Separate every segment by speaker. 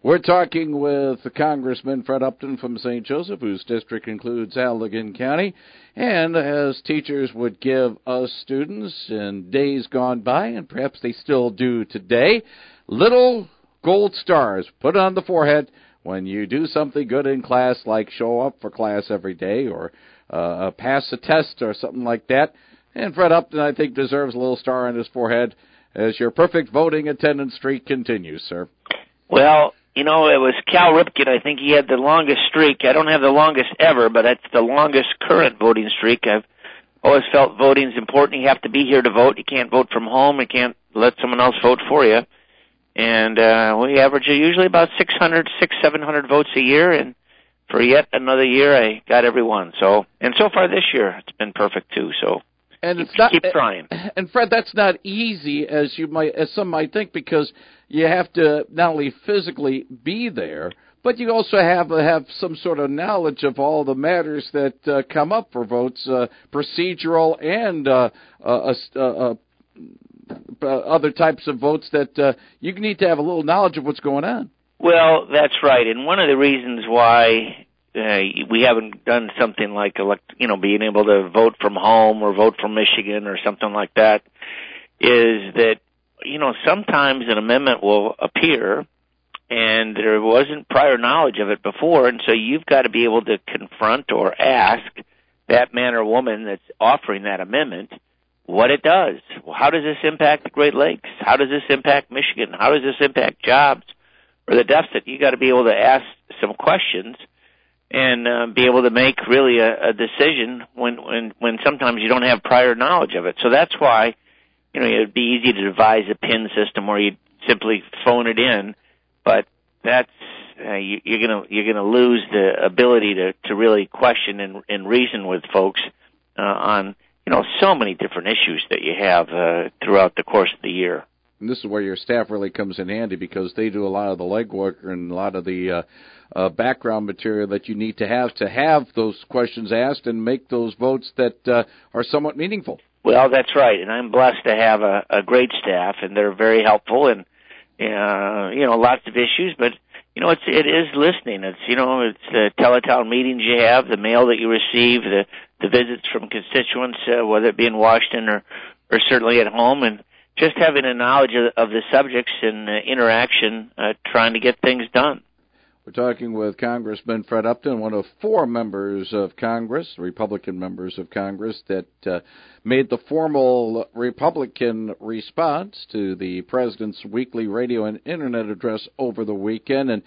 Speaker 1: We're talking with Congressman Fred Upton from St. Joseph, whose district includes Allegan County. And as teachers would give us students in days gone by, and perhaps they still do today, little gold stars put on the forehead when you do something good in class, like show up for class every day or pass a test or something like that. And Fred Upton, I think, deserves a little star on his forehead as your perfect voting attendance streak continues, sir.
Speaker 2: Well, you know, it was Cal Ripken. I think he had the longest streak. I don't have the longest ever, but that's the longest current voting streak. I've always felt voting's important. You have to be here to vote. You can't vote from home. You can't let someone else vote for you. And we average usually about 700 votes a year. And for yet another year, I got every one. So, and so far this year, it's been perfect too. So.
Speaker 1: And
Speaker 2: keep trying.
Speaker 1: And Fred, that's not easy as some might think, because you have to not only physically be there, but you also have some sort of knowledge of all the matters that come up for votes, procedural and other types of votes that you need to have a little knowledge of what's going on.
Speaker 2: Well, that's right, and one of the reasons why we haven't done something like, being able to vote from home or vote from Michigan or something like that is that, sometimes an amendment will appear and there wasn't prior knowledge of it before, and so you've got to be able to confront or ask that man or woman that's offering that amendment what it does. How does this impact the Great Lakes? How does this impact Michigan? How does this impact jobs or the deficit? You got to be able to ask some questions and be able to make really a decision when sometimes you don't have prior knowledge of it. So that's why, it'd be easy to devise a PIN system where you simply phone it in, but that's you're gonna lose the ability to really question and reason with folks on so many different issues that you have throughout the course of the year.
Speaker 1: And this is where your staff really comes in handy, because they do a lot of the legwork and a lot of the background material that you need to have those questions asked and make those votes that are somewhat meaningful.
Speaker 2: Well, that's right, and I'm blessed to have a great staff, and they're very helpful, and lots of issues, but it is listening. It's the teletown meetings you have, the mail that you receive, the visits from constituents, whether it be in Washington or certainly at home, and just having a knowledge of the subjects and interaction, trying to get things done.
Speaker 1: We're talking with Congressman Fred Upton, one of 4 members of Congress, Republican members of Congress, that made the formal Republican response to the president's weekly radio and Internet address over the weekend. And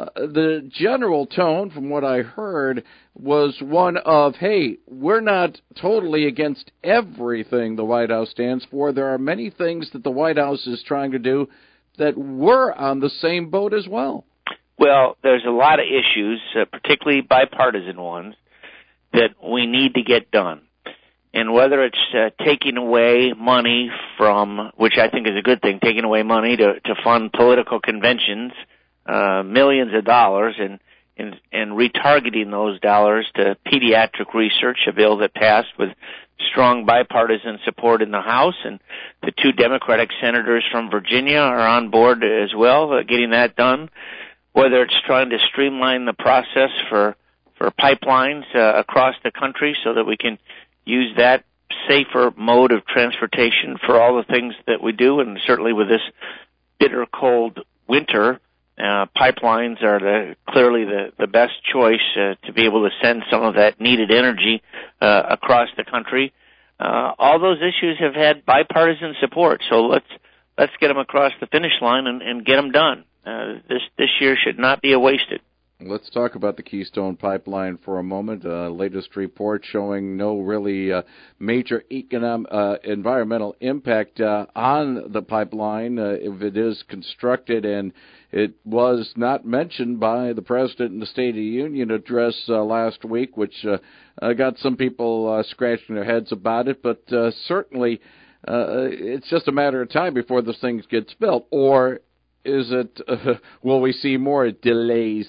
Speaker 1: the general tone, from what I heard, was one of, hey, we're not totally against everything the White House stands for. There are many things that the White House is trying to do that we're on the same boat as well.
Speaker 2: Well, there's a lot of issues, particularly bipartisan ones, that we need to get done. And whether it's taking away money from, which I think is a good thing, taking away money to fund political conventions, millions of dollars, and retargeting those dollars to pediatric research, a bill that passed with strong bipartisan support in the House, and the 2 Democratic senators from Virginia are on board as well, getting that done. Whether it's trying to streamline the process for pipelines across the country so that we can use that safer mode of transportation for all the things that we do, and certainly with this bitter cold winter, pipelines are clearly the best choice to be able to send some of that needed energy across the country. All those issues have had bipartisan support, so let's get them across the finish line and get them done. This year should not be wasted.
Speaker 1: Let's talk about the Keystone Pipeline for a moment. Latest report showing no really major environmental impact on the pipeline if it is constructed, and it was not mentioned by the President in the State of the Union address last week, which got some people scratching their heads about it, but certainly it's just a matter of time before this thing gets built. Or is it, will we see more delays?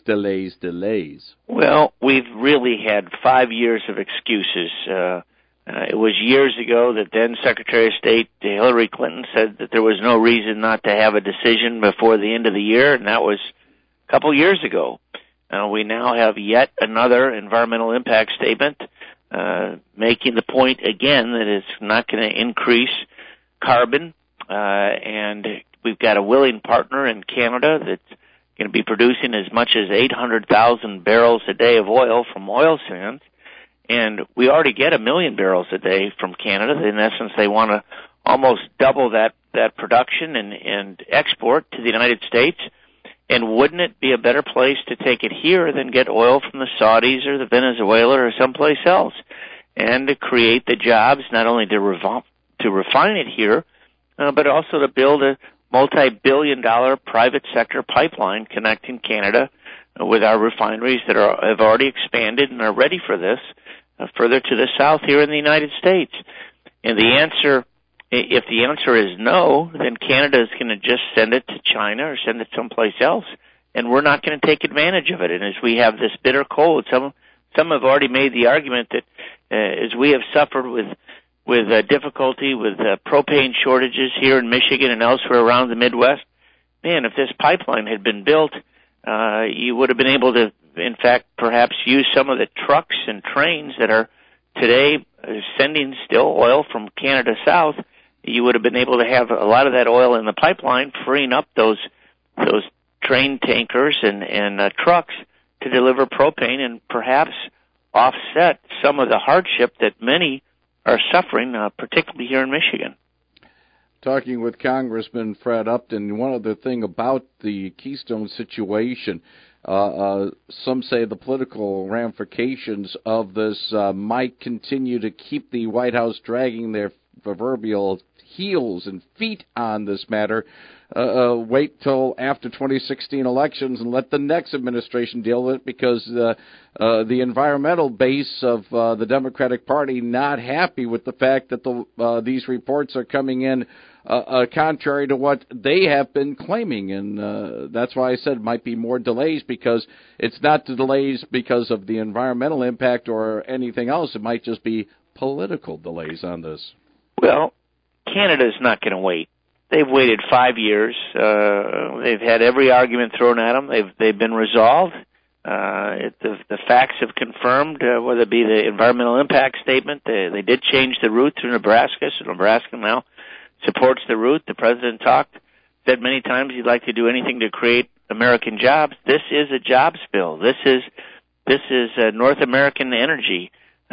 Speaker 1: Well,
Speaker 2: we've really had 5 years of excuses. It was years ago that then Secretary of State Hillary Clinton said that there was no reason not to have a decision before the end of the year, and that was couple years ago. We now have yet another environmental impact statement making the point again that it's not going to increase carbon, and we've got a willing partner in Canada that's going to be producing as much as 800,000 barrels a day of oil from oil sands, and we already get 1 million barrels a day from Canada. In essence, they want to almost double that production and export to the United States. And wouldn't it be a better place to take it here than get oil from the Saudis or the Venezuela or someplace else, and to create the jobs not only to refine it here, but also to build a multi-billion-dollar private sector pipeline connecting Canada with our refineries that have already expanded and are ready for this further to the south here in the United States. And if the answer is no, then Canada is going to just send it to China or send it someplace else, and we're not going to take advantage of it. And as we have this bitter cold, some have already made the argument that as we have suffered with difficulty with propane shortages here in Michigan and elsewhere around the Midwest, man, if this pipeline had been built, you would have been able to, in fact, perhaps use some of the trucks and trains that are today sending still oil from Canada south. You would have been able to have a lot of that oil in the pipeline, freeing up those train tankers and trucks to deliver propane and perhaps offset some of the hardship that many are suffering, particularly here in Michigan.
Speaker 1: Talking with Congressman Fred Upton, one other thing about the Keystone situation, some say the political ramifications of this might continue to keep the White House dragging their proverbial heels and feet on this matter. Wait till after 2016 elections and let the next administration deal with it, because the environmental base of the Democratic Party not happy with the fact that these reports are coming in contrary to what they have been claiming. And that's why I said it might be more delays, because it's not the delays because of the environmental impact or anything else. It might just be political delays on this.
Speaker 2: Well, Canada's not going to wait. They've waited 5 years. They've had every argument thrown at them. They've been resolved. The facts have confirmed, whether it be the environmental impact statement. They did change the route through Nebraska, so Nebraska now supports the route. The president said many times he'd like to do anything to create American jobs. This is a jobs bill. This is North American energy.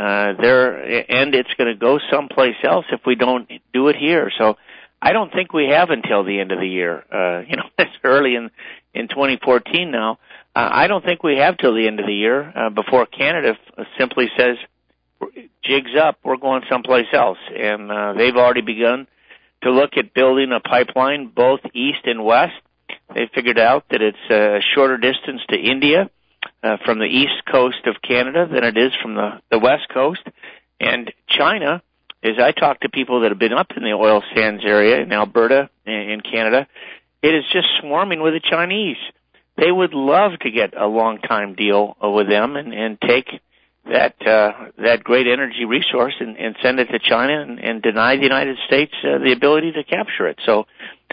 Speaker 2: And it's going to go someplace else if we don't do it here. So I don't think we have until the end of the year. It's early in 2014 now. I don't think we have till the end of the year before Canada simply says, jigs up, we're going someplace else. And they've already begun to look at building a pipeline both east and west. They figured out that it's a shorter distance to India from the east coast of Canada than it is from the west coast. And China, as I talk to people that have been up in the oil sands area in Alberta in Canada, it is just swarming with the Chinese. They would love to get a long-time deal with them and take that great energy resource and send it to China and deny the United States the ability to capture it. So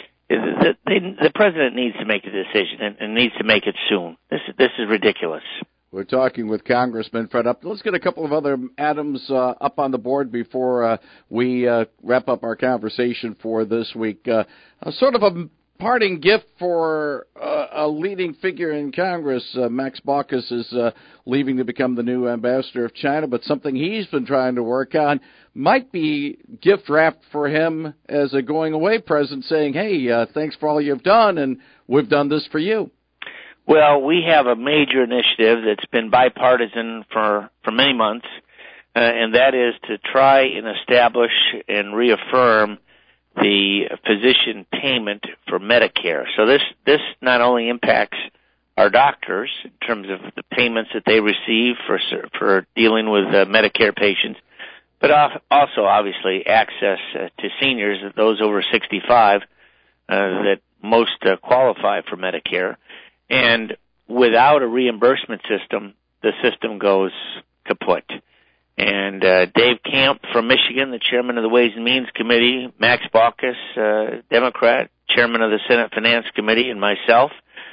Speaker 2: the president needs to make a decision and needs to make it soon. This is ridiculous.
Speaker 1: We're talking with Congressman Fred Upton. Let's get a couple of other items up on the board before we wrap up our conversation for this week. Sort of a parting gift for a leading figure in Congress. Max Baucus is leaving to become the new ambassador of China, but something he's been trying to work on might be gift wrapped for him as a going away present, saying, hey, thanks for all you've done, and we've done this for you.
Speaker 2: Well, we have a major initiative that's been bipartisan for many months, and that is to try and establish and reaffirm the physician payment for Medicare. So this not only impacts our doctors in terms of the payments that they receive for dealing with Medicare patients, but also obviously access to seniors, those over 65 that most qualify for Medicare. And without a reimbursement system, the system goes kaput. And Dave Camp from Michigan, the chairman of the Ways and Means Committee, Max Baucus, Democrat, chairman of the Senate Finance Committee, and myself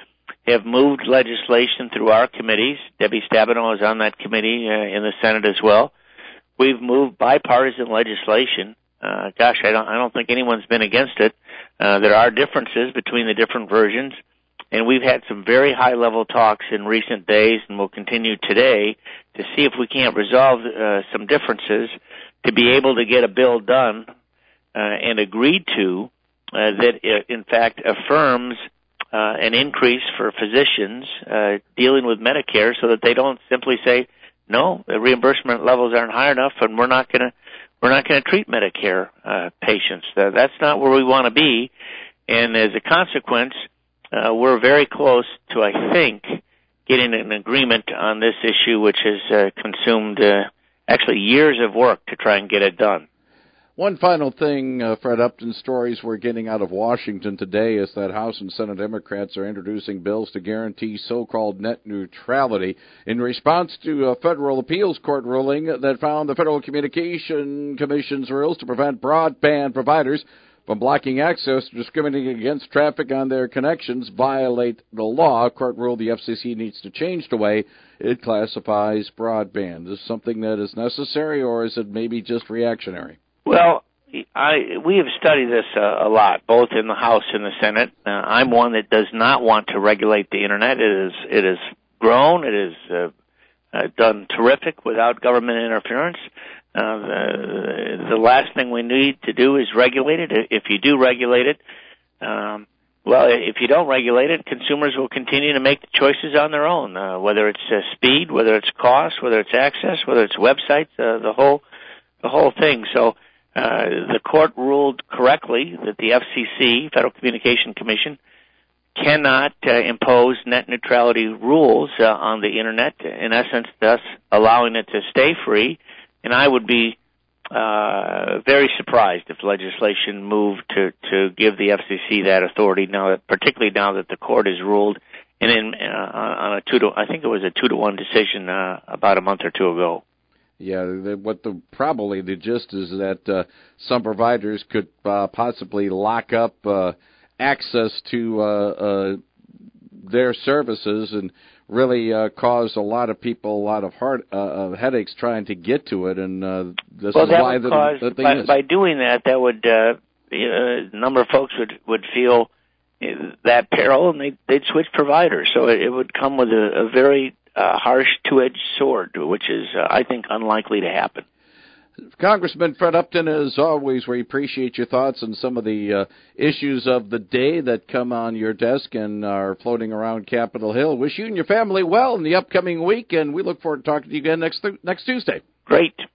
Speaker 2: have moved legislation through our committees. Debbie Stabenow is on that committee in the Senate as well. We've moved bipartisan legislation. I don't think anyone's been against it. There are differences between the different versions, and we've had some very high-level talks in recent days, and we'll continue today to see if we can't resolve some differences to be able to get a bill done and agreed to that, in fact, affirms an increase for physicians dealing with Medicare, so that they don't simply say, no, the reimbursement levels aren't high enough, and we're not going to treat Medicare patients. That's not where we want to be, and as a consequence, we're very close to, I think, getting an agreement on this issue, which has consumed actually years of work to try and get it done.
Speaker 1: One final thing, Fred Upton, stories we're getting out of Washington today is that House and Senate Democrats are introducing bills to guarantee so-called net neutrality in response to a federal appeals court ruling that found the Federal Communication Commission's rules to prevent broadband providers from blocking access or discriminating against traffic on their connections violate the law. Court ruled the FCC needs to change the way it classifies broadband. Is this something that is necessary, or is it maybe just reactionary?
Speaker 2: Well, we have studied this a lot, both in the House and the Senate. I'm one that does not want to regulate the Internet. It has grown. It has done terrific without government interference. The last thing we need to do is regulate it. If you do regulate it, if you don't regulate it, consumers will continue to make the choices on their own, whether it's speed, whether it's cost, whether it's access, whether it's websites, the whole thing. So the court ruled correctly that the FCC, Federal Communication Commission, cannot impose net neutrality rules on the Internet, in essence, thus allowing it to stay free. And I would be very surprised if legislation moved to give the FCC that authority now, particularly now that the court has ruled on I think it was a 2-1 decision about a month or two ago.
Speaker 1: Yeah, probably the gist is that some providers could possibly lock up access to their services and really cause a lot of people a lot of headaches trying to get to it, and this is why the thing is.
Speaker 2: By doing that, would a number of folks would feel that peril, and they'd switch providers. So it would come with a very harsh two-edged sword, which is, I think, unlikely to happen.
Speaker 1: Congressman Fred Upton, as always, we appreciate your thoughts on some of the issues of the day that come on your desk and are floating around Capitol Hill. Wish you and your family well in the upcoming week, and we look forward to talking to you again next Tuesday.
Speaker 2: Great.